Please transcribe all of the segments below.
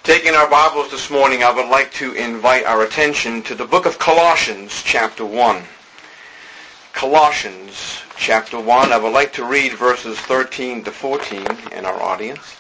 Taking our Bibles this morning, I would like to invite our attention to the book of Colossians, chapter 1. Colossians, chapter 1. I would like to read verses 13 to 14 in our audience.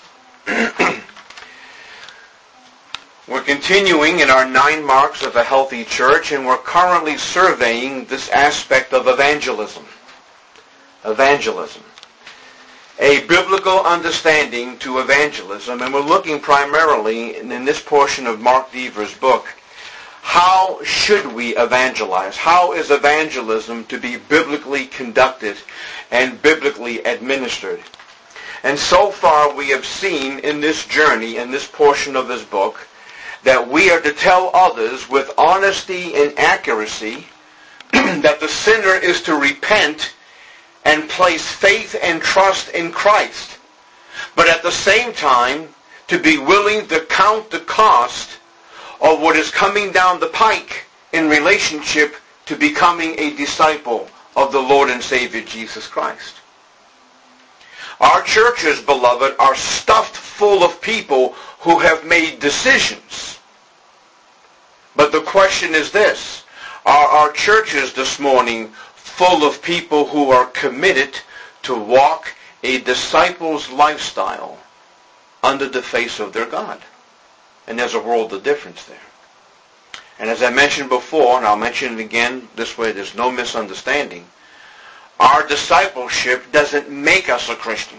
We're continuing in our 9 marks of a healthy church, and we're currently surveying this aspect of evangelism. Evangelism. A biblical understanding to evangelism, and we're looking primarily in this portion of Mark Dever's book, how should we evangelize? How is evangelism to be biblically conducted and biblically administered? And so far we have seen in this journey, in this portion of his book, that we are to tell others with honesty and accuracy that the sinner is to repent and place faith and trust in Christ, but at the same time to be willing to count the cost of what is coming down the pike in relationship to becoming a disciple of the Lord and Savior Jesus Christ. Our churches, beloved, are stuffed full of people who have made decisions. But the question is this: are our churches this morning full of people who are committed to walk a disciple's lifestyle under the face of their God? And there's a world of difference there. And as I mentioned before, and I'll mention it again, this way there's no misunderstanding, our discipleship doesn't make us a Christian.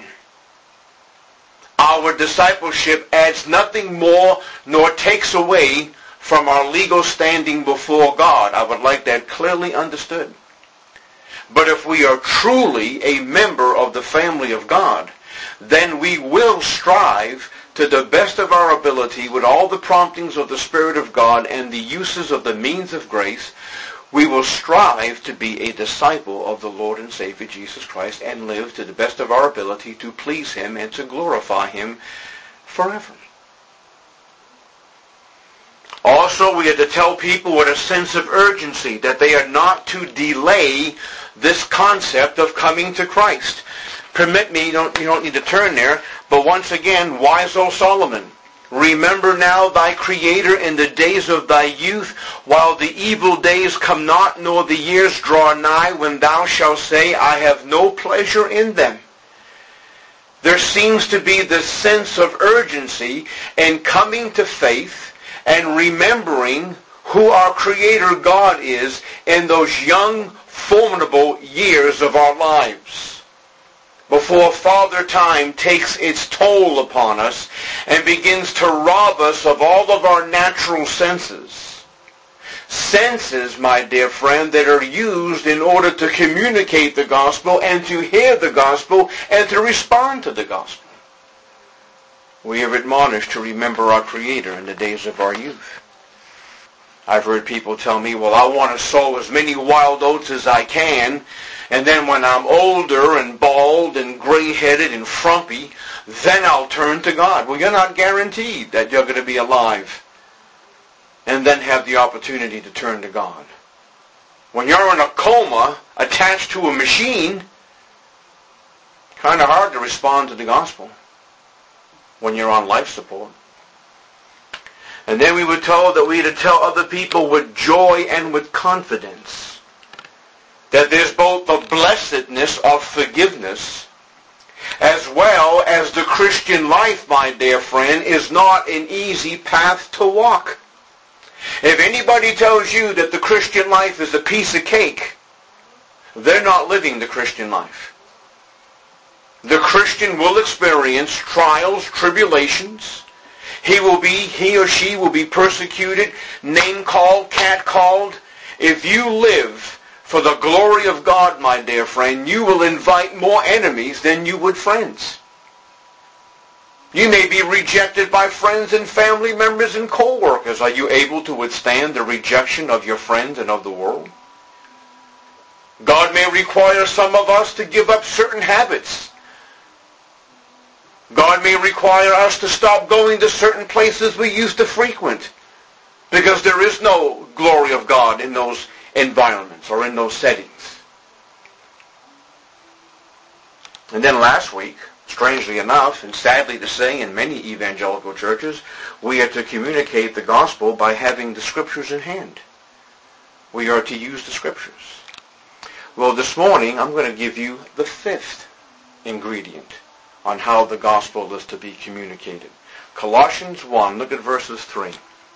Our discipleship adds nothing more nor takes away from our legal standing before God. I would like that clearly understood. But if we are truly a member of the family of God, then we will strive to the best of our ability with all the promptings of the Spirit of God and the uses of the means of grace. We will strive to be a disciple of the Lord and Savior Jesus Christ and live to the best of our ability to please Him and to glorify Him forever. Also, we are to tell people with a sense of urgency that they are not to delay this concept of coming to Christ. Permit me, you don't need to turn there, but once again, wise old Solomon, remember now thy Creator in the days of thy youth, while the evil days come not, nor the years draw nigh, when thou shalt say, I have no pleasure in them. There seems to be this sense of urgency in coming to faith and remembering who our Creator God is in those young, formidable years of our lives, before Father Time takes its toll upon us and begins to rob us of all of our natural senses. Senses, my dear friend, that are used in order to communicate the gospel and to hear the gospel and to respond to the gospel. We are admonished to remember our Creator in the days of our youth. I've heard people tell me, well, I want to sow as many wild oats as I can, and then when I'm older and bald and gray-headed and frumpy, then I'll turn to God. Well, you're not guaranteed that you're going to be alive and then have the opportunity to turn to God. When you're in a coma attached to a machine, kind of hard to respond to the gospel when you're on life support. And then we were told that we had to tell other people with joy and with confidence that there's both the blessedness of forgiveness as well as the Christian life, my dear friend, is not an easy path to walk. If anybody tells you that the Christian life is a piece of cake, they're not living the Christian life. The Christian will experience trials, tribulations. He or she will be persecuted, name-called, cat-called. If you live for the glory of God, my dear friend, you will invite more enemies than you would friends. You may be rejected by friends and family members and co-workers. Are you able to withstand the rejection of your friends and of the world? God may require some of us to give up certain habits. God may require us to stop going to certain places we used to frequent because there is no glory of God in those environments or in those settings. And then last week, Strangely enough, and sadly to say, in many evangelical churches, we are to communicate the gospel by having the Scriptures in hand. We are to use the Scriptures. Well, this morning, I'm going to give you the fifth ingredient on how the gospel is to be communicated. Colossians 1, look at verses 3.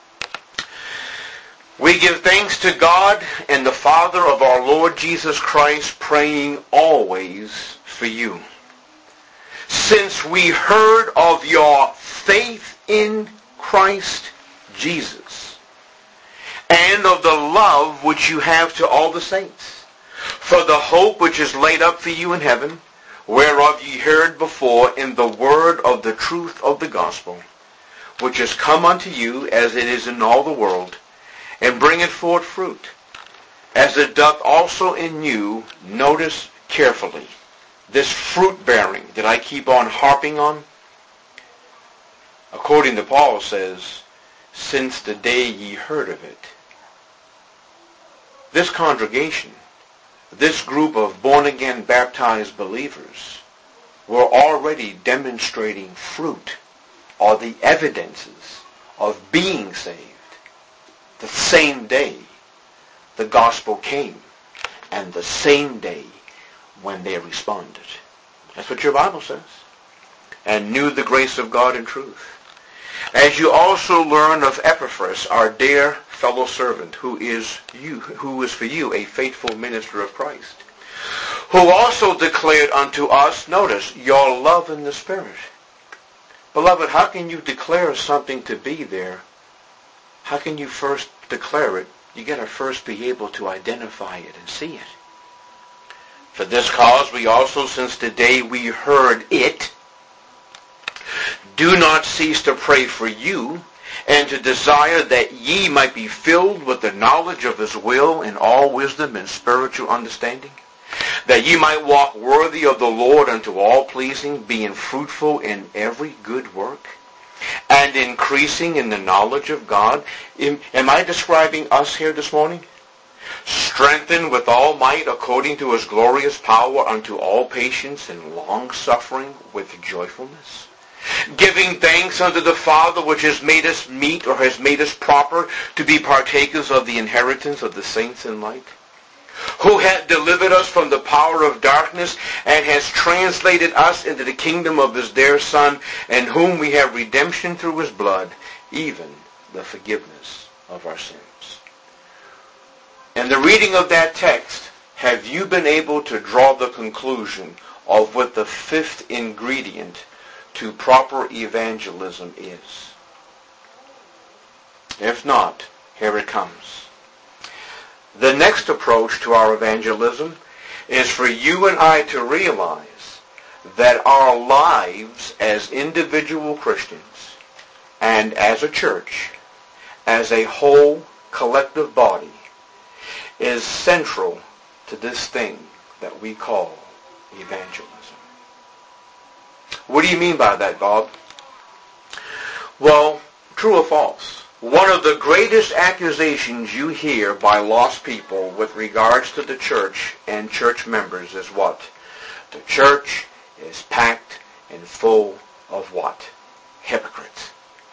We give thanks to God and the Father of our Lord Jesus Christ, praying always for you, since we heard of your faith in Christ Jesus, and of the love which you have to all the saints, for the hope which is laid up for you in heaven, whereof ye heard before in the word of the truth of the gospel, which is come unto you as it is in all the world, and bringeth forth fruit, as it doth also in you. Notice carefully this fruit bearing that I keep on harping on. According to Paul says, since the day ye heard of it. This congregation, this group of born-again baptized believers, were already demonstrating fruit, or the evidences of being saved, the same day the gospel came, and the same day when they responded. That's what your Bible says. And knew the grace of God in truth. As you also learn of Epaphras, our dear fellow servant, who is for you a faithful minister of Christ, who also declared unto us, notice, your love in the Spirit. Beloved, how can you declare something to be there? How can you first declare it? You got to first be able to identify it and see it. For this cause we also, since the day we heard it, do not cease to pray for you, and to desire that ye might be filled with the knowledge of his will in all wisdom and spiritual understanding, that ye might walk worthy of the Lord unto all pleasing, being fruitful in every good work, and increasing in the knowledge of God. Am I describing us here this morning? Strengthened with all might according to his glorious power unto all patience and long-suffering with joyfulness, giving thanks unto the Father which has made us meet, or has made us proper to be partakers of the inheritance of the saints in light, who hath delivered us from the power of darkness, and has translated us into the kingdom of his dear Son, in whom we have redemption through his blood, even the forgiveness of our sins. In the reading of that text, have you been able to draw the conclusion of what the fifth ingredient to proper evangelism is? If not, here it comes. The next approach to our evangelism is for you and I to realize that our lives as individual Christians and as a church, as a whole collective body, is central to this thing that we call evangelism. What do you mean by that, Bob? Well, true or false? One of the greatest accusations you hear by lost people with regards to the church and church members is what? The church is packed and full of what? Hypocrites.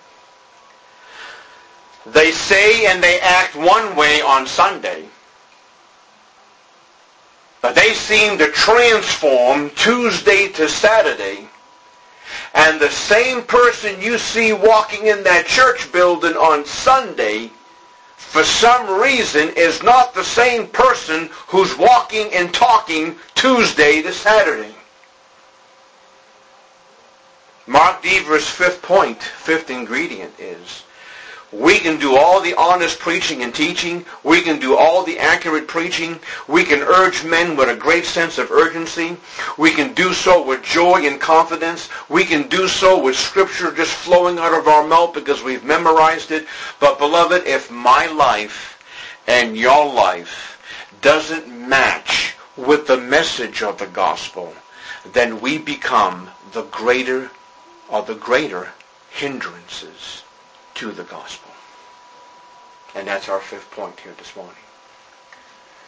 They say and they act one way on Sunday, but they seem to transform Tuesday to Saturday, and the same person you see walking in that church building on Sunday, for some reason, is not the same person who's walking and talking Tuesday to Saturday. Mark Dever's fifth ingredient is, we can do all the honest preaching and teaching. We can do all the accurate preaching. We can urge men with a great sense of urgency. We can do so with joy and confidence. We can do so with Scripture just flowing out of our mouth because we've memorized it. But beloved, if my life and your life doesn't match with the message of the gospel, then we become the greater hindrances to the gospel. And that's our fifth point here this morning.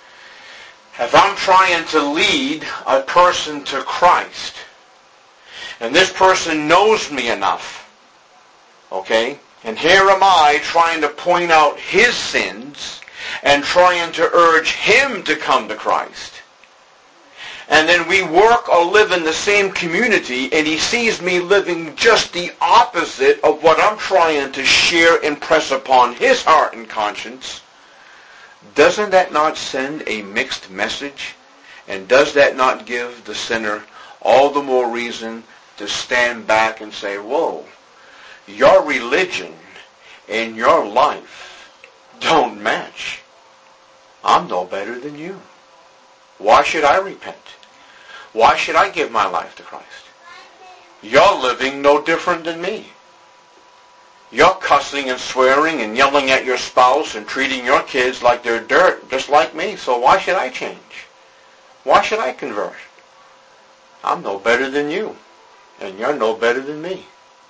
If I'm trying to lead a person to Christ, And this person knows me enough. Okay? And here am I trying to point out his sins and trying to urge him to come to Christ. And then we work or live in the same community, and he sees me living just the opposite of what I'm trying to share and press upon his heart and conscience. Doesn't that not send a mixed message? And does that not give the sinner all the more reason to stand back and say, whoa, your religion and your life don't match. I'm no better than you. Why should I repent? Why should I give my life to Christ? You're living no different than me. You're cussing and swearing and yelling at your spouse and treating your kids like they're dirt, just like me. So why should I change? Why should I convert? I'm no better than you, and you're no better than me.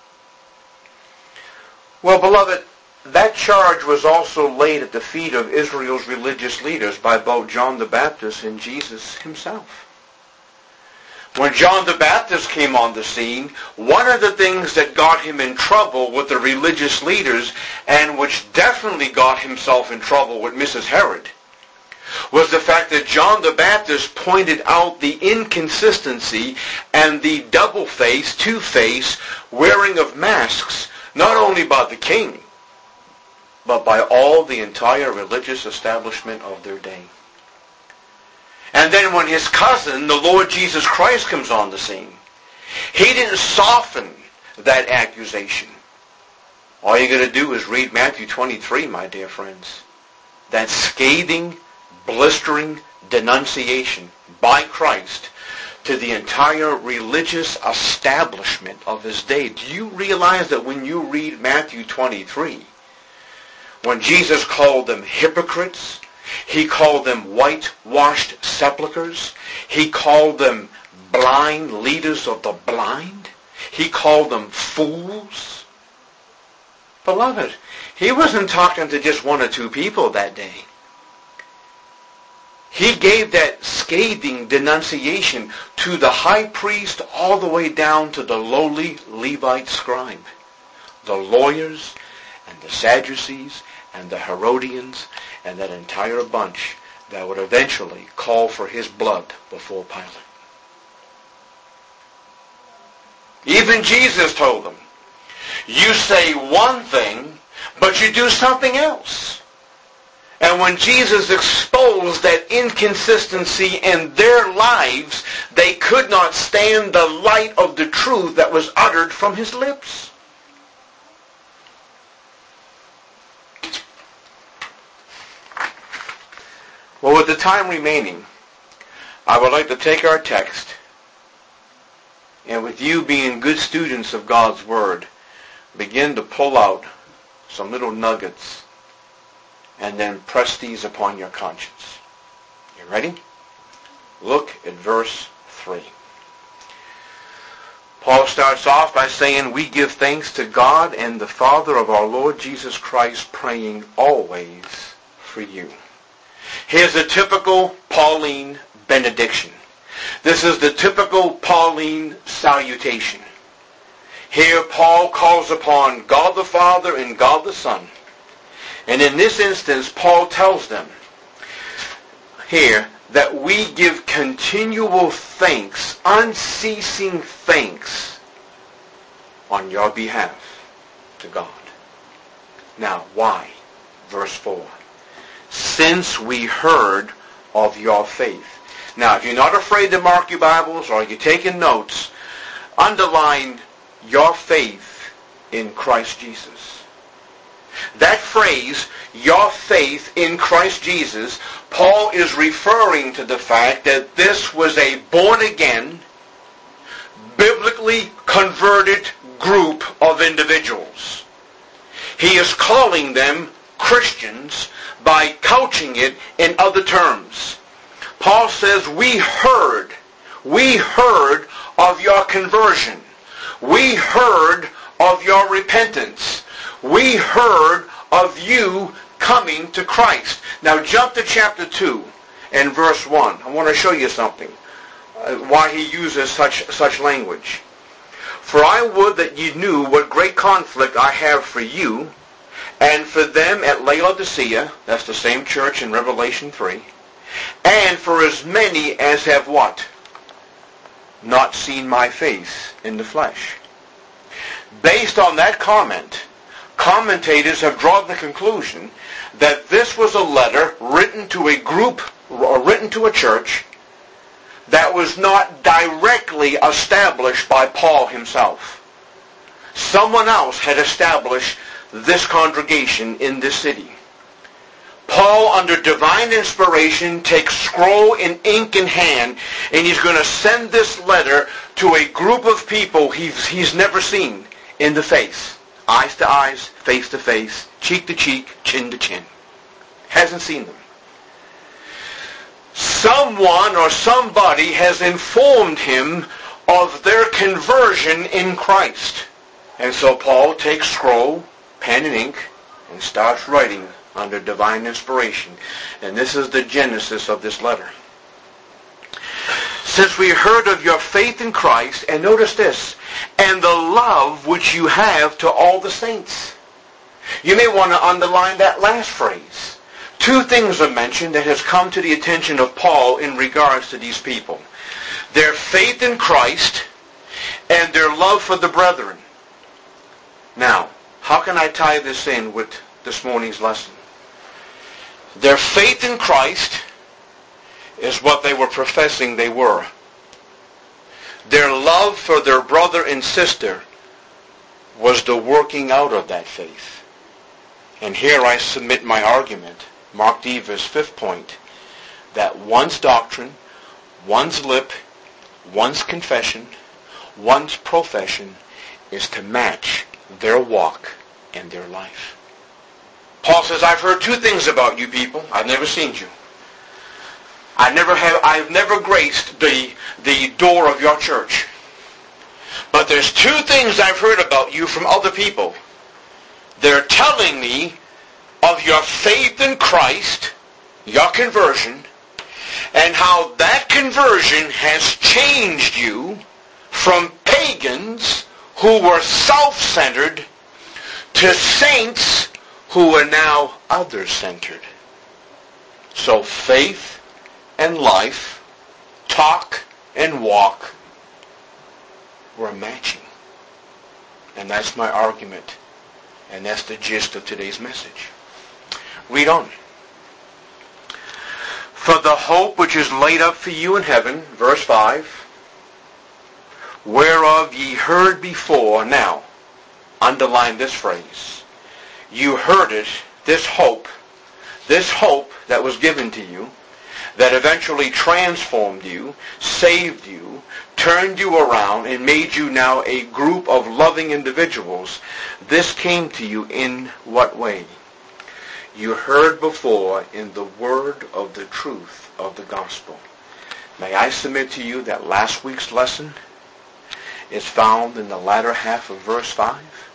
Well, beloved, that charge was also laid at the feet of Israel's religious leaders by both John the Baptist and Jesus himself. When John the Baptist came on the scene, one of the things that got him in trouble with the religious leaders, and which definitely got himself in trouble with Mrs. Herod, was the fact that John the Baptist pointed out the inconsistency and the double-face, two-face wearing of masks, not only by the king, but by all the entire religious establishment of their day. And then when his cousin, the Lord Jesus Christ, comes on the scene, he didn't soften that accusation. All you're going to do is read Matthew 23, my dear friends. That scathing, blistering denunciation by Christ to the entire religious establishment of his day. Do you realize that when you read Matthew 23, when Jesus called them hypocrites, he called them whitewashed sepulchres, he called them blind leaders of the blind, he called them fools? Beloved, he wasn't talking to just one or two people that day. He gave that scathing denunciation to the high priest all the way down to the lowly Levite scribe, the lawyers and the Sadducees and the Herodians and that entire bunch that would eventually call for his blood before Pilate. Even Jesus told them, you say one thing, but you do something else. And when Jesus exposed that inconsistency in their lives, they could not stand the light of the truth that was uttered from his lips. Well, with the time remaining, I would like to take our text, and with you being good students of God's Word, begin to pull out some little nuggets and then press these upon your conscience. You ready? Look at verse 3. Paul starts off by saying, we give thanks to God and the Father of our Lord Jesus Christ, praying always for you. Here's a typical Pauline benediction. This is the typical Pauline salutation. Here Paul calls upon God the Father and God the Son. And in this instance, Paul tells them here that we give continual thanks, unceasing thanks on your behalf to God. Now, why? Verse 4. Since we heard of your faith. Now, if you're not afraid to mark your Bibles or you're taking notes, underline your faith in Christ Jesus. That phrase, your faith in Christ Jesus, Paul is referring to the fact that this was a born-again, biblically converted group of individuals. He is calling them Christians by couching it in other terms. Paul says, we heard of your conversion. We heard of your repentance. We heard of you coming to Christ. Now jump to chapter 2 and verse 1. I want to show you something. Why he uses such language. For I would that ye knew what great conflict I have for you, and for them at Laodicea," that's the same church in Revelation 3, "and for as many as have" what? "Not seen my face in the flesh." Based on that comment, commentators have drawn the conclusion that this was a letter written to a group, or written to a church, that was not directly established by Paul himself. Someone else had established this congregation in this city. Paul, under divine inspiration, takes scroll and ink in hand, and he's going to send this letter to a group of people he's never seen in the face. Eyes to eyes, face to face, cheek to cheek, chin to chin. Hasn't seen them. Someone or somebody has informed him of their conversion in Christ. And so Paul takes scroll, pen and ink, and starts writing under divine inspiration. And this is the genesis of this letter. "Since we heard of your faith in Christ," and notice this, "and the love which you have to all the saints." You may want to underline that last phrase. Two things are mentioned that has come to the attention of Paul in regards to these people. Their faith in Christ and their love for the brethren. Now, how can I tie this in with this morning's lesson? Their faith in Christ is what they were professing they were. Their love for their brother and sister was the working out of that faith. And here I submit my argument, Mark Dever's fifth point, that one's doctrine, one's lip, one's confession, one's profession is to match their walk and their life. Paul says, "I've heard two things about you people. I've never seen you. I've never graced the door of your church. But there's two things I've heard about you from other people. They're telling me of your faith in Christ, your conversion, and how that conversion has changed you from pagans who were self-centered to saints who are now other-centered." So faith and life, talk and walk, were matching. And that's my argument. And that's the gist of today's message. Read on. "For the hope which is laid up for you in heaven," verse 5, "whereof ye heard before." Now, underline this phrase. You heard it, this hope that was given to you, that eventually transformed you, saved you, turned you around, and made you now a group of loving individuals. This came to you in what way? You heard before in the word of the truth of the gospel. May I submit to you that last week's lesson is found in the latter half of verse 5?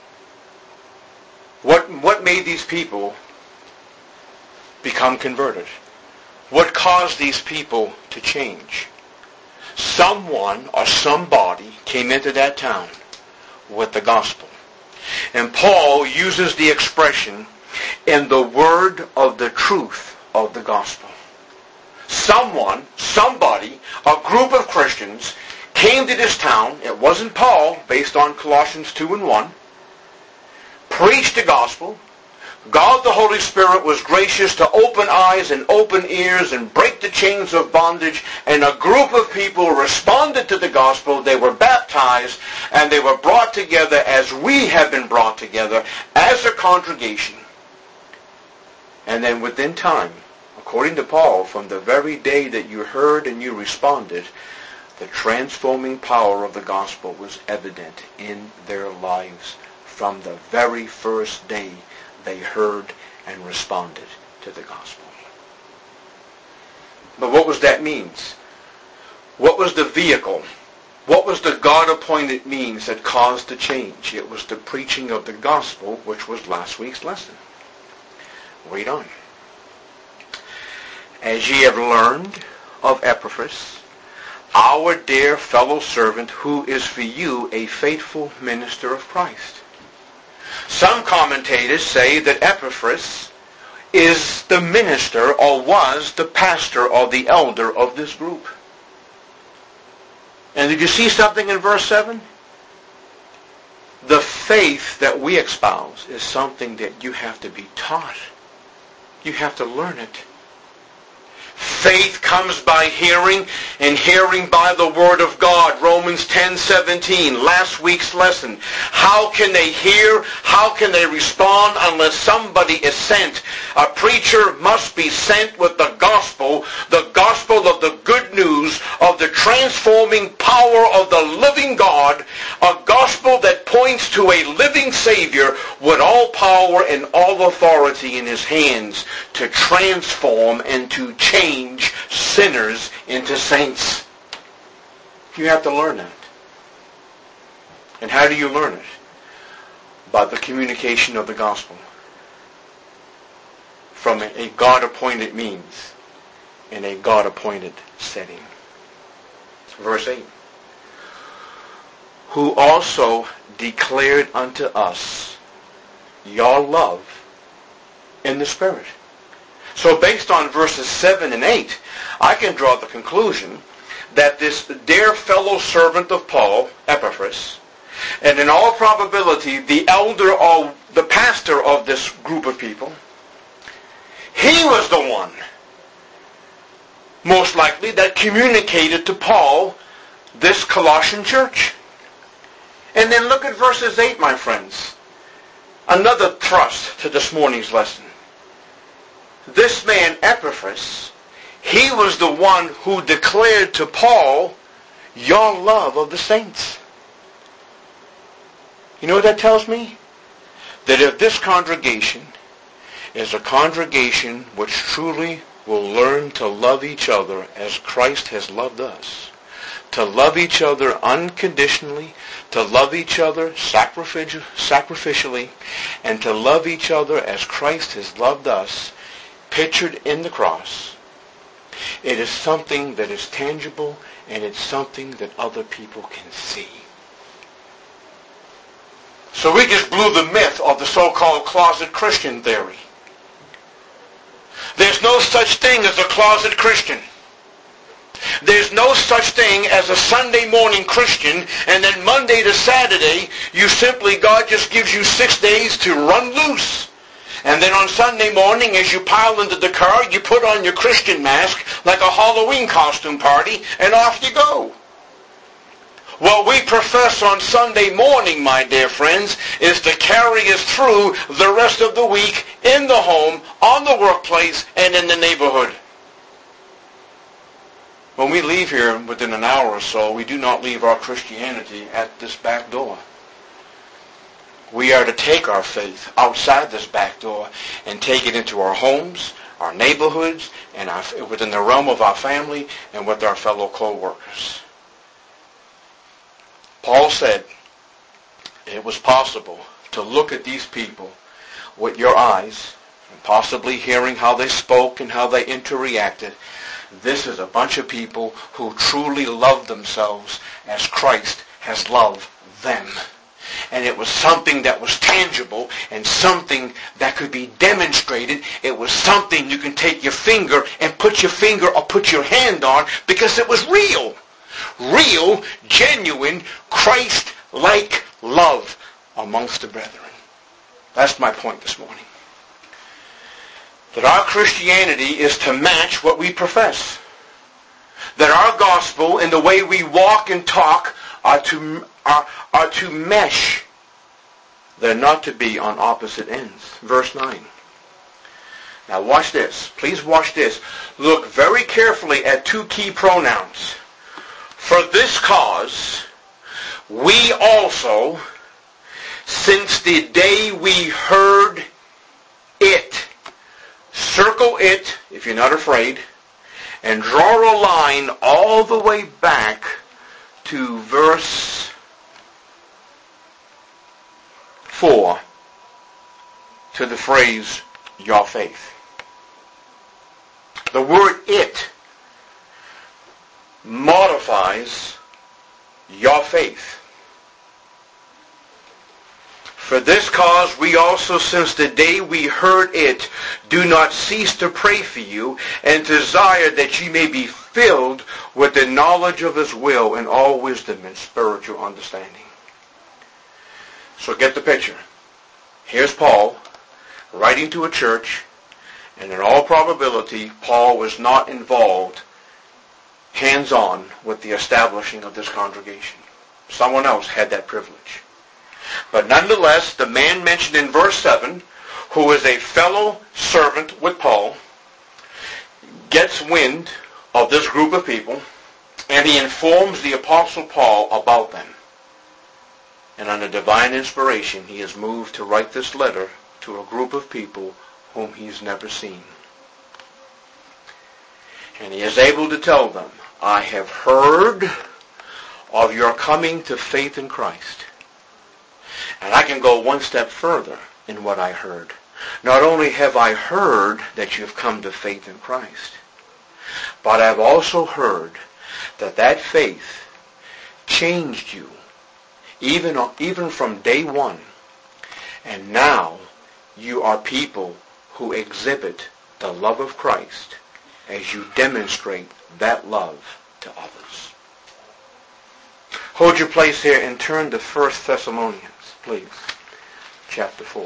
What made these people become converted? What caused these people to change? Someone or somebody came into that town with the gospel. And Paul uses the expression, "in the word of the truth of the gospel." Someone, somebody, a group of Christians came to this town. It wasn't Paul, based on Colossians 2 and 1. Preached the gospel. God the Holy Spirit was gracious to open eyes and open ears and break the chains of bondage, and a group of people responded to the gospel. They were baptized, and they were brought together as we have been brought together as a congregation. And then within time, according to Paul, from the very day that you heard and you responded, the transforming power of the gospel was evident in their lives from the very first day they heard and responded to the gospel. But what was that means? What was the vehicle? What was the God-appointed means that caused the change? It was the preaching of the gospel, which was last week's lesson. Read on. "As ye have learned of Epaphras, our dear fellow servant, who is for you a faithful minister of Christ. Some commentators say that Epaphras is the minister, or was the pastor or the elder of this group. And did you see something in verse 7? The faith that we espouse is something that you have to be taught. You have to learn it. Faith comes by hearing, and hearing by the Word of God. Romans 10:17, last week's lesson. How can they hear? How can they respond unless somebody is sent? A preacher must be sent with the gospel of the good news of the transforming power of the living God, a gospel that points to a living Savior with all power and all authority in his hands to transform and to change sinners into saints. You have to learn that. And how do you learn it? By the communication of the gospel from a God-appointed means in a God-appointed setting. Verse 8. Who also declared unto us your love in the Spirit. So based on verses 7 and 8, I can draw the conclusion that this dear fellow servant of Paul, Epaphras, and in all probability the elder or the pastor of this group of people, he was the one, most likely, that communicated to Paul this Colossian church. And then look at verses 8, my friends. Another thrust to this morning's lesson. This man, Epaphras, he was the one who declared to Paul your love of the saints. You know what that tells me? That if this congregation is a congregation which truly will learn to love each other as Christ has loved us, to love each other unconditionally, to love each other sacrificially, and to love each other as Christ has loved us, pictured in the cross, it is something that is tangible, and it's something that other people can see. So we just blew the myth of the so-called closet Christian theory. There's no such thing as a closet Christian. There's no such thing as a Sunday morning Christian, and then Monday to Saturday, God just gives you 6 days to run loose. And then on Sunday morning, as you pile into the car, you put on your Christian mask like a Halloween costume party, and off you go. What we profess on Sunday morning, my dear friends, is to carry us through the rest of the week in the home, on the workplace, and in the neighborhood. When we leave here within an hour or so, we do not leave our Christianity at this back door. We are to take our faith outside this back door and take it into our homes, our neighborhoods, and within the realm of our family and with our fellow co-workers. Paul said it was possible to look at these people with your eyes and possibly hearing how they spoke and how they interacted. This is a bunch of people who truly love themselves as Christ has loved them. And it was something that was tangible and something that could be demonstrated. It was something you can take your finger and put your finger or put your hand on because it was real. Real, genuine, Christ-like love amongst the brethren. That's my point this morning. That our Christianity is to match what we profess. That our gospel and the way we walk and talk are to mesh. They're not to be on opposite ends. Verse 9. Now watch this. Please watch this. Look very carefully at two key pronouns. For this cause, we also, since the day we heard it, circle it, if you're not afraid, and draw a line all the way back to verse 4, to the phrase, your faith. The word it modifies your faith. For this cause we also, since the day we heard it, do not cease to pray for you, and desire that ye may be filled with the knowledge of his will and all wisdom and spiritual understanding. So get the picture. Here's Paul writing to a church, and in all probability, Paul was not involved hands-on with the establishing of this congregation. Someone else had that privilege. But nonetheless, the man mentioned in verse 7, who is a fellow servant with Paul, gets wind of this group of people, and he informs the Apostle Paul about them. And under divine inspiration, he is moved to write this letter to a group of people whom he's never seen. And he is able to tell them, I have heard of your coming to faith in Christ. And I can go one step further in what I heard. Not only have I heard that you've come to faith in Christ, but I've also heard that that faith changed you, even from day one. And now you are people who exhibit the love of Christ as you demonstrate that love to others. Hold your place here and turn to 1 Thessalonians, please, chapter 4.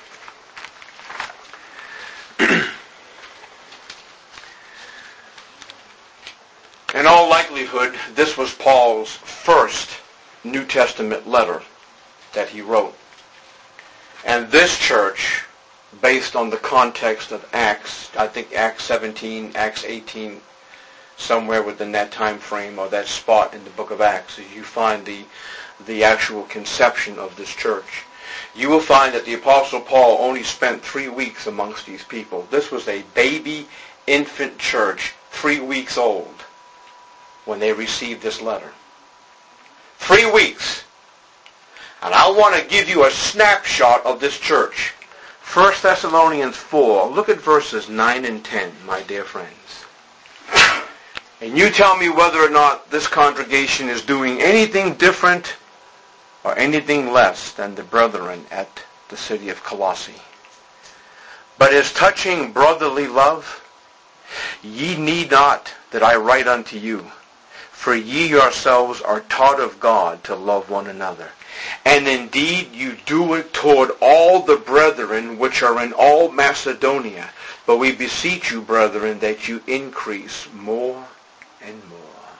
In all likelihood, this was Paul's first New Testament letter that he wrote. And this church, based on the context of Acts, I think Acts 17, Acts 18, somewhere within that time frame or that spot in the book of Acts, you find the actual conception of this church. You will find that the Apostle Paul only spent 3 weeks amongst these people. This was a baby infant church, 3 weeks old, when they received this letter. 3 weeks. And I want to give you a snapshot of this church. 1 Thessalonians 4, look at verses 9 and 10, my dear friends. And you tell me whether or not this congregation is doing anything different or anything less than the brethren at the city of Colossae. But as touching brotherly love, ye need not that I write unto you, for ye yourselves are taught of God to love one another. And indeed you do it toward all the brethren which are in all Macedonia. But we beseech you, brethren, that you increase more and more.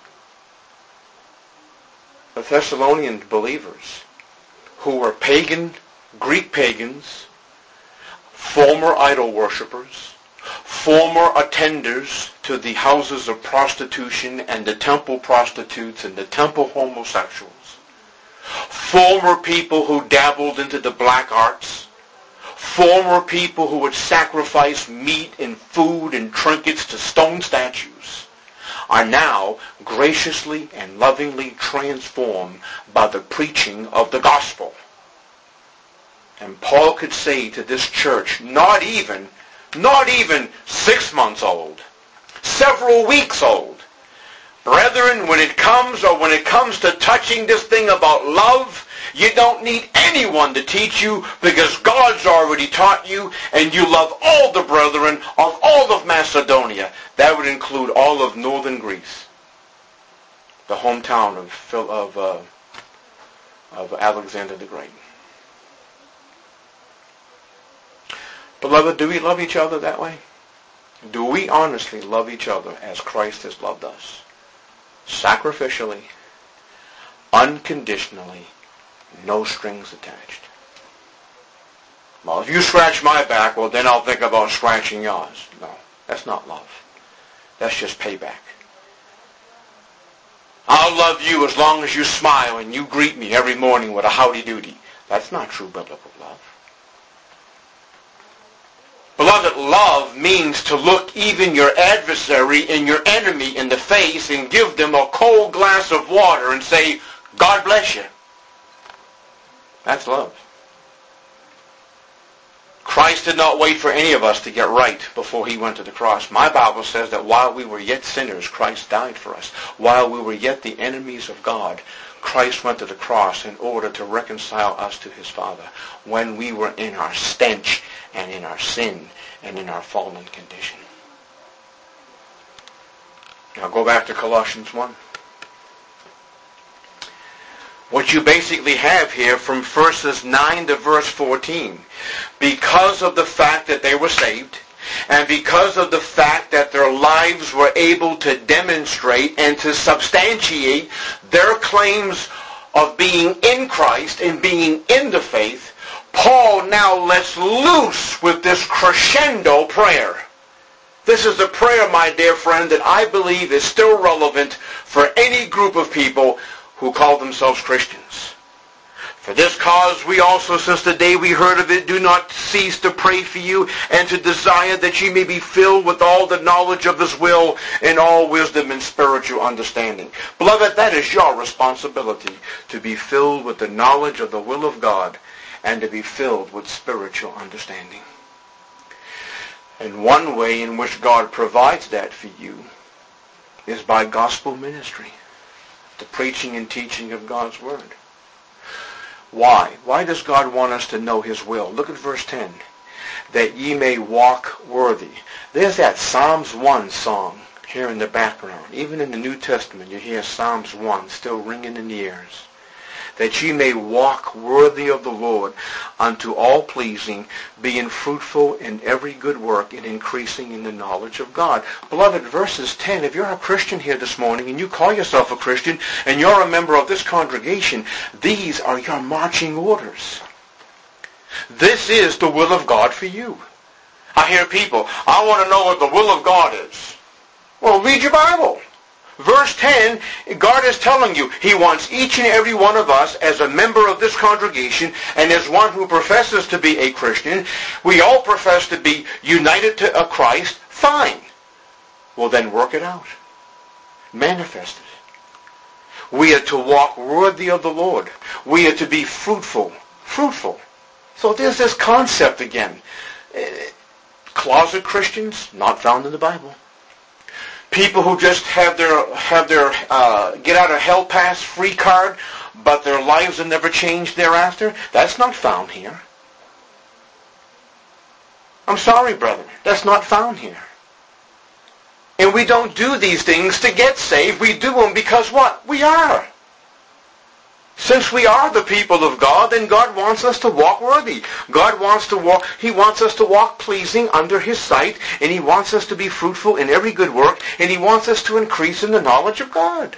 The Thessalonian believers, who were pagan, Greek pagans, former idol worshippers, former attenders to the houses of prostitution and the temple prostitutes and the temple homosexuals, former people who dabbled into the black arts, former people who would sacrifice meat and food and trinkets to stone statues, are now graciously and lovingly transformed by the preaching of the gospel. And Paul could say to this church, not even 6 months old, several weeks old, brethren, when it comes to touching this thing about love, you don't need anyone to teach you, because God's already taught you, and you love all the brethren of all of Macedonia. That would include all of northern Greece, the hometown of Alexander the Great. Beloved, do we love each other that way? Do we honestly love each other as Christ has loved us? Sacrificially, unconditionally, no strings attached. Well, if you scratch my back, well, then I'll think about scratching yours. No, that's not love. That's just payback. I'll love you as long as you smile and you greet me every morning with a howdy-doody. That's not true biblical love. Beloved, love means to look even your adversary and your enemy in the face and give them a cold glass of water and say, God bless you. That's love. Christ Christ did not wait for any of us to get right before he went to the cross. My Bible says that while we were yet sinners, Christ died for us. While we were yet the enemies of God, Christ went to the cross in order to reconcile us to his Father when we were in our stench and in our sin and in our fallen condition. Now go back to Colossians 1. What you basically have here from verses 9 to verse 14, because of the fact that they were saved, and because of the fact that their lives were able to demonstrate and to substantiate their claims of being in Christ and being in the faith, Paul now lets loose with this crescendo prayer. This is a prayer, my dear friend, that I believe is still relevant for any group of people who call themselves Christians. For this cause we also, since the day we heard of it, do not cease to pray for you and to desire that ye may be filled with all the knowledge of his will in all wisdom and spiritual understanding. Beloved, that is your responsibility, to be filled with the knowledge of the will of God and to be filled with spiritual understanding. And one way in which God provides that for you is by gospel ministry, the preaching and teaching of God's Word. Why? Why does God want us to know his will? Look at verse 10. That ye may walk worthy. There's that Psalms 1 song here in the background. Even in the New Testament, you hear Psalms 1 still ringing in the ears. That ye may walk worthy of the Lord, unto all pleasing, being fruitful in every good work and increasing in the knowledge of God. Beloved, verses 10, if you're a Christian here this morning and you call yourself a Christian and you're a member of this congregation, these are your marching orders. This is the will of God for you. I hear people, I want to know what the will of God is. Well, read your Bible. Verse 10, God is telling you he wants each and every one of us as a member of this congregation and as one who professes to be a Christian. We all profess to be united to a Christ. Fine. Well, then work it out. Manifest it. We are to walk worthy of the Lord. We are to be fruitful. Fruitful. So there's this concept again. Closet Christians, not found in the Bible. People who just have their get out of hell pass free card, but their lives have never changed thereafter. That's not found here. I'm sorry, brother. That's not found here. And we don't do these things to get saved. We do them because what? We are. Since we are the people of God, then God wants us to walk worthy. God wants to walk, he wants us to walk pleasing under his sight, and he wants us to be fruitful in every good work, and he wants us to increase in the knowledge of God.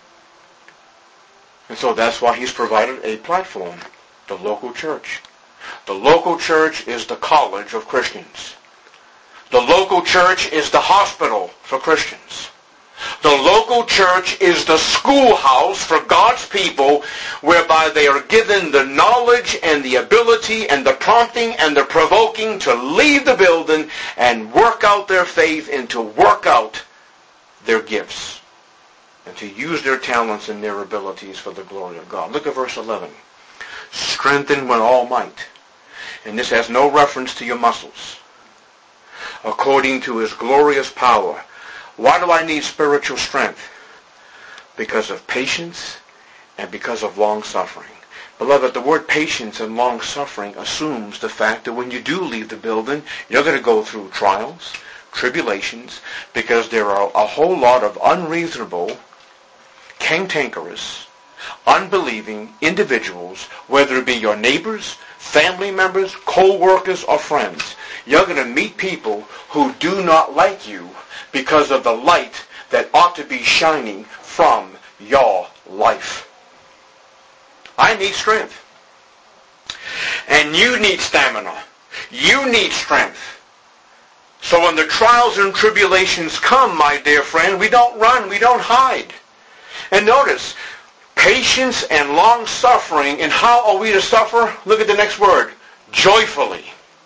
And so that's why he's provided a platform, the local church. The local church is the college of Christians. The local church is the hospital for Christians. The local church is the schoolhouse for God's people, whereby they are given the knowledge and the ability and the prompting and the provoking to leave the building and work out their faith and to work out their gifts and to use their talents and their abilities for the glory of God. Look at verse 11. Strengthen with all might. And this has no reference to your muscles. According to his glorious power. Why do I need spiritual strength? Because of patience and because of long-suffering. Beloved, the word patience and long-suffering assumes the fact that when you do leave the building, you're going to go through trials, tribulations, because there are a whole lot of unreasonable, cantankerous, unbelieving individuals, whether it be your neighbors, family members, co-workers, or friends. You're going to meet people who do not like you because of the light that ought to be shining from your life. I need strength. And you need stamina. You need strength. So when the trials and tribulations come, my dear friend, we don't run, we don't hide. And notice, patience and long-suffering, and how are we to suffer? Look at the next word, joyfully.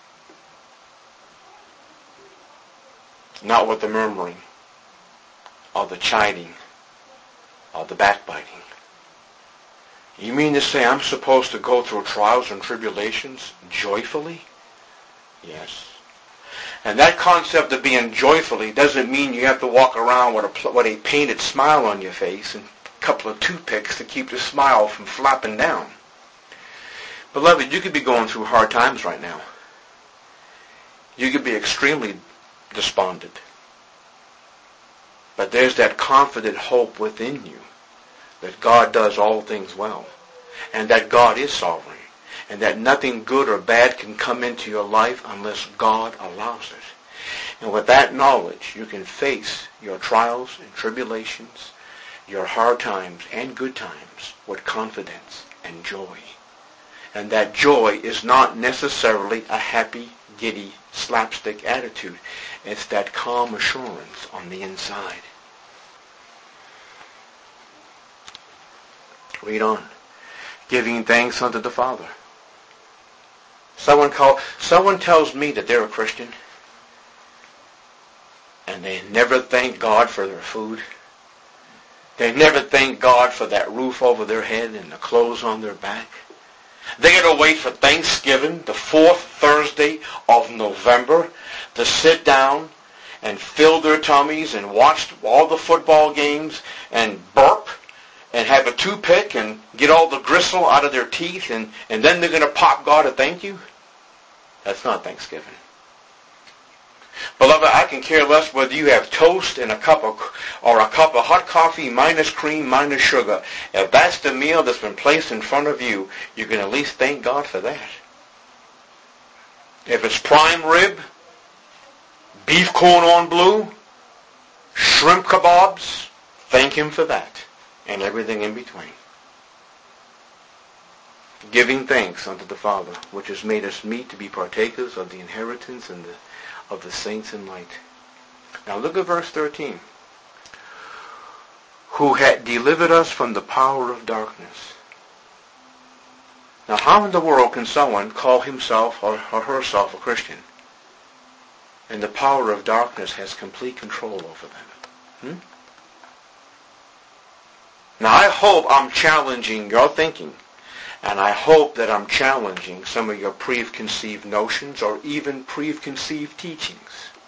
Not with the murmuring, or the chiding, or the backbiting. You mean to say I'm supposed to go through trials and tribulations joyfully? Yes. And that concept of being joyfully doesn't mean you have to walk around with a painted smile on your face and a couple of toothpicks to keep the smile from flapping down. Beloved, you could be going through hard times right now. You could be extremely despondent. But there's that confident hope within you that God does all things well, and that God is sovereign, and that nothing good or bad can come into your life unless God allows it. And with that knowledge, you can face your trials and tribulations, your hard times and good times with confidence and joy. And that joy is not necessarily a happy, giddy, slapstick attitude. It's that calm assurance on the inside. Read on. Giving thanks unto the Father. Someone tells me that they're a Christian and they never thank God for their food. They never thank God for that roof over their head and the clothes on their back. They got to wait for Thanksgiving, the 4th Thursday of November, to sit down and fill their tummies and watch all the football games and burp and have a toothpick and get all the gristle out of their teeth, and then they're going to pop God a thank you? That's not Thanksgiving. Beloved, I can care less whether you have toast and a cup of hot coffee minus cream minus sugar. If that's the meal that's been placed in front of you, you can at least thank God for that. If it's prime rib, beef corn bleu, shrimp kebabs, thank Him for that. And everything in between. Giving thanks unto the Father, which has made us meet to be partakers of the inheritance and of the saints in light. Now look at verse 13. Who had delivered us from the power of darkness. Now how in the world can someone call himself or herself a Christian and the power of darkness has complete control over them? Now I hope I'm challenging your thinking, and I hope that I'm challenging some of your preconceived notions or even preconceived teachings.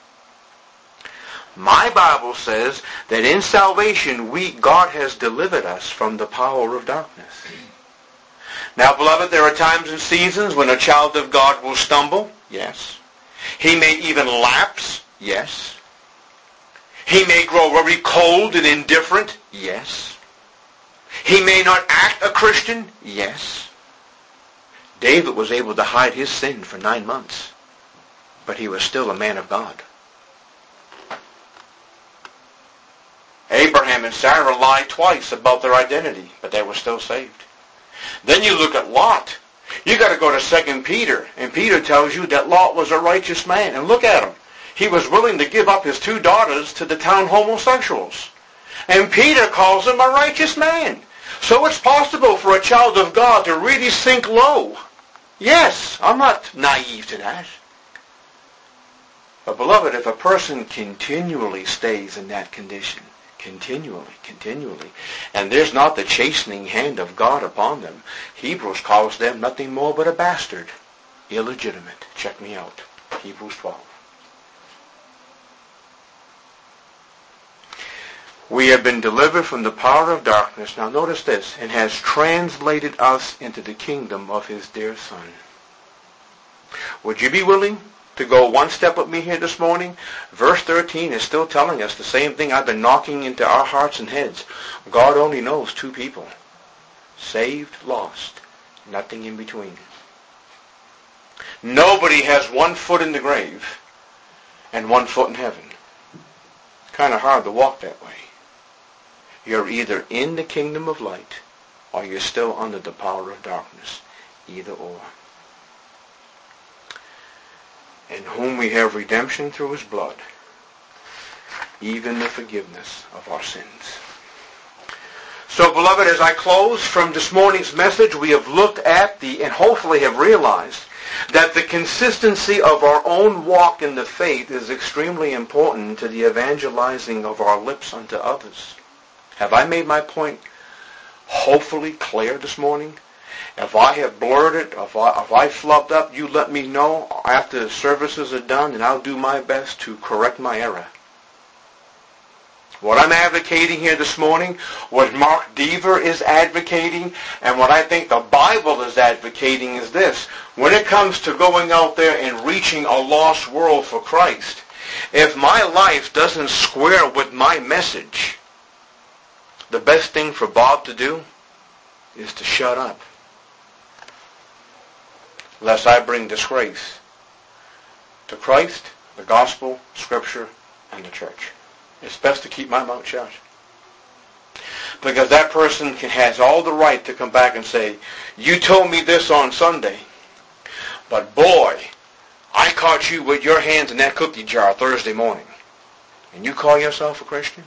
My Bible says that in salvation God has delivered us from the power of darkness. Now, beloved, there are times and seasons when a child of God will stumble. Yes. He may even lapse. Yes. He may grow very cold and indifferent. Yes. He may not act a Christian. Yes. David was able to hide his sin for 9 months, but he was still a man of God. Abraham and Sarah lied twice about their identity, but they were still saved. Then you look at Lot. You got to go to 2 Peter, and Peter tells you that Lot was a righteous man. And look at him. He was willing to give up his 2 daughters to the town homosexuals. And Peter calls him a righteous man. So it's possible for a child of God to really sink low. Yes, I'm not naive to that. But beloved, if a person continually stays in that condition, continually, and there's not the chastening hand of God upon them, Hebrews calls them nothing more but a bastard, illegitimate. Check me out, Hebrews 12. We have been delivered from the power of darkness, now notice this, and has translated us into the kingdom of His dear Son. Would you be willing to go one step with me here this morning? Verse 13 is still telling us the same thing I've been knocking into our hearts and heads. God only knows 2 people. Saved, lost, nothing in between. Nobody has 1 foot in the grave and 1 foot in heaven. Kind of hard to walk that way. You're either in the kingdom of light or you're still under the power of darkness. Either or. In whom we have redemption through His blood, even the forgiveness of our sins. So, beloved, as I close from this morning's message, we have looked at and hopefully have realized that the consistency of our own walk in the faith is extremely important to the evangelizing of our lips unto others. Have I made my point hopefully clear this morning? If I have blurred it, if I flubbed up, you let me know after the services are done, and I'll do my best to correct my error. What I'm advocating here this morning, what Mark Dever is advocating, and what I think the Bible is advocating is this. When it comes to going out there and reaching a lost world for Christ, if my life doesn't square with my message, the best thing for Bob to do is to shut up, lest I bring disgrace to Christ, the gospel, Scripture, and the church. It's best to keep my mouth shut. Because that person has all the right to come back and say, you told me this on Sunday, but boy, I caught you with your hands in that cookie jar Thursday morning. And you call yourself a Christian?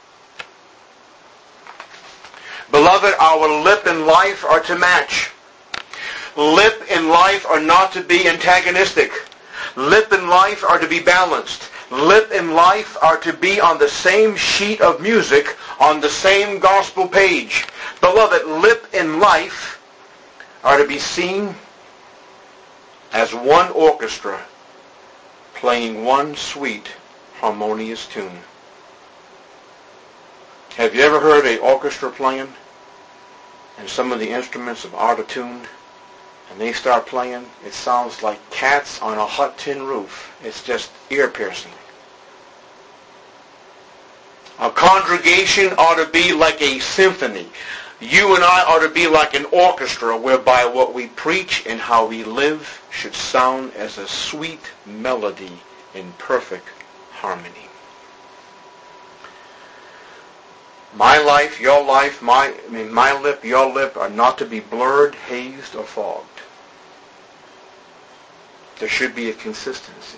Beloved, our lip and life are to match. Lip and life are not to be antagonistic. Lip and life are to be balanced. Lip and life are to be on the same sheet of music, on the same gospel page. Beloved, lip and life are to be seen as one orchestra playing one sweet, harmonious tune. Have you ever heard an orchestra playing and some of the instruments are out of tune? And they start playing, it sounds like cats on a hot tin roof. It's just ear-piercing. A congregation ought to be like a symphony. You and I ought to be like an orchestra whereby what we preach and how we live should sound as a sweet melody in perfect harmony. My life, your life, my lip, your lip are not to be blurred, hazed, or fogged. There should be a consistency.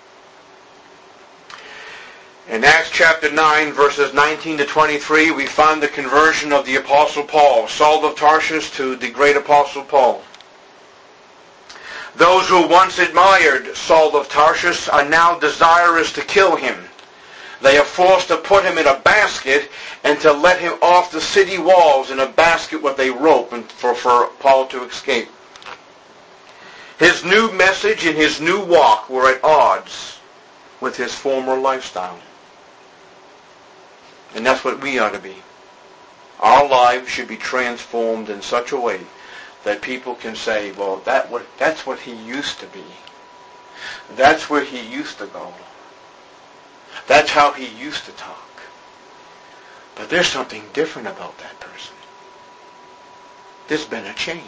In Acts chapter 9, verses 19 to 23, we find the conversion of the Apostle Paul, Saul of Tarsus to the great Apostle Paul. Those who once admired Saul of Tarsus are now desirous to kill him. They are forced to put him in a basket and to let him off the city walls in a basket with a rope for Paul to escape. His new message and his new walk were at odds with his former lifestyle. And that's what we ought to be. Our lives should be transformed in such a way that people can say, well, that's what he used to be. That's where he used to go. That's how he used to talk. But there's something different about that person. There's been a change.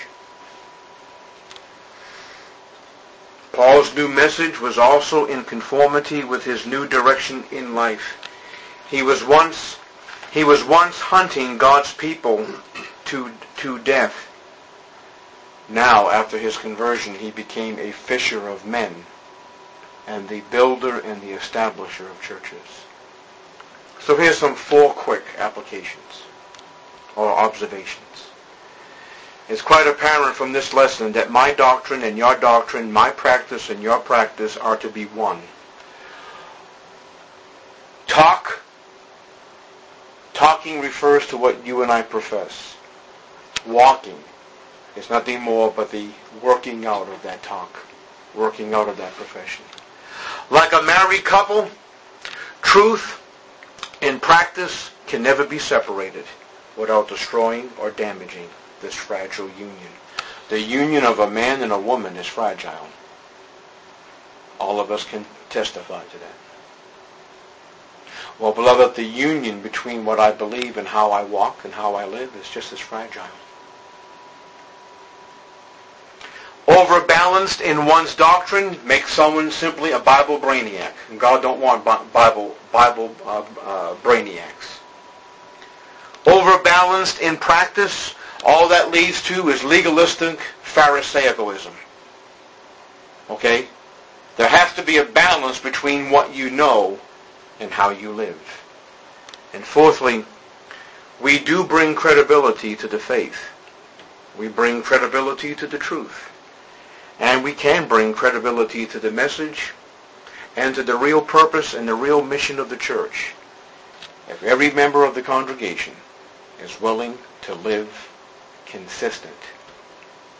Paul's new message was also in conformity with his new direction in life. He was once hunting God's people to death. Now, after his conversion, he became a fisher of men and the builder and the establisher of churches. So here's some 4 quick applications or observations. It's quite apparent from this lesson that my doctrine and your doctrine, my practice and your practice are to be one. Talking refers to what you and I profess. Walking is nothing more but the working out of that talk, working out of that profession. Like a married couple, truth and practice can never be separated without destroying or damaging this fragile union. The union of a man and a woman is fragile. All of us can testify to that. Well, beloved, the union between what I believe and how I walk and how I live is just as fragile. Overbalanced in one's doctrine makes someone simply a Bible brainiac. And God don't want Bible brainiacs. Overbalanced in practice, all that leads to is legalistic Pharisaicism. Okay? There has to be a balance between what you know and how you live. And fourthly, we do bring credibility to the faith. We bring credibility to the truth. And we can bring credibility to the message and to the real purpose and the real mission of the church if every member of the congregation is willing to live consistent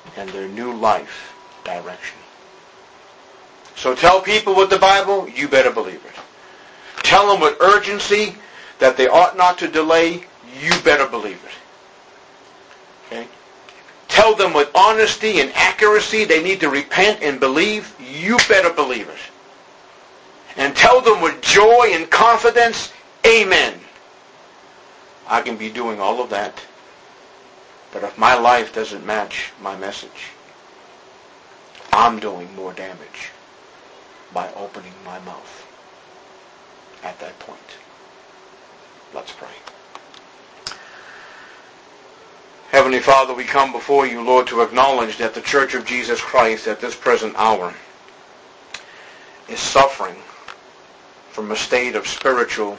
and their new life direction. So tell people with the Bible, you better believe it. Tell them with urgency that they ought not to delay, you better believe it. Okay? Tell them with honesty and accuracy they need to repent and believe, you better believe it. And tell them with joy and confidence, amen. I can be doing all of that, but if my life doesn't match my message, I'm doing more damage by opening my mouth at that point. Let's pray. Heavenly Father, we come before you, Lord, to acknowledge that the Church of Jesus Christ at this present hour is suffering from a state of spiritual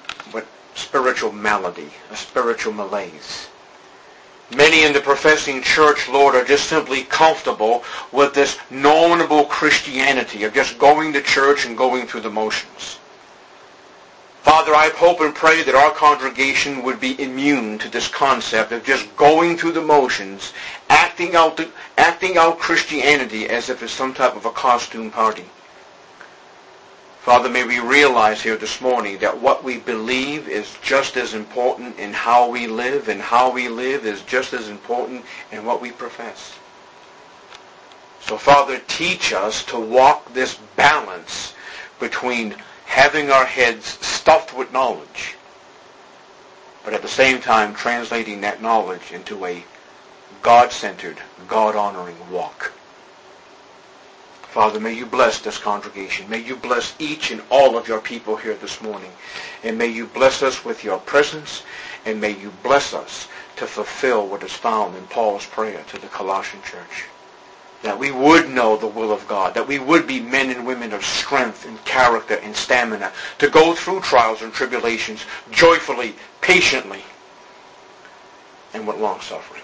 malady, a spiritual malaise. Many in the professing church, Lord, are just simply comfortable with this normal Christianity of just going to church and going through the motions. Father, I hope and pray that our congregation would be immune to this concept of just going through the motions, acting out Christianity as if it's some type of a costume party. Father, may we realize here this morning that what we believe is just as important in how we live, and how we live is just as important in what we profess. So, Father, teach us to walk this balance between having our heads stuffed with knowledge, but at the same time translating that knowledge into a God-centered, God-honoring walk. Father, may you bless this congregation. May you bless each and all of your people here this morning. And may you bless us with your presence. And may you bless us to fulfill what is found in Paul's prayer to the Colossian church. That we would know the will of God. That we would be men and women of strength and character and stamina to go through trials and tribulations joyfully, patiently, and with long suffering.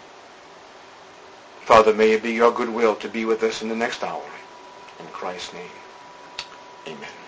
Father, may it be your good will to be with us in the next hour. In Christ's name, amen.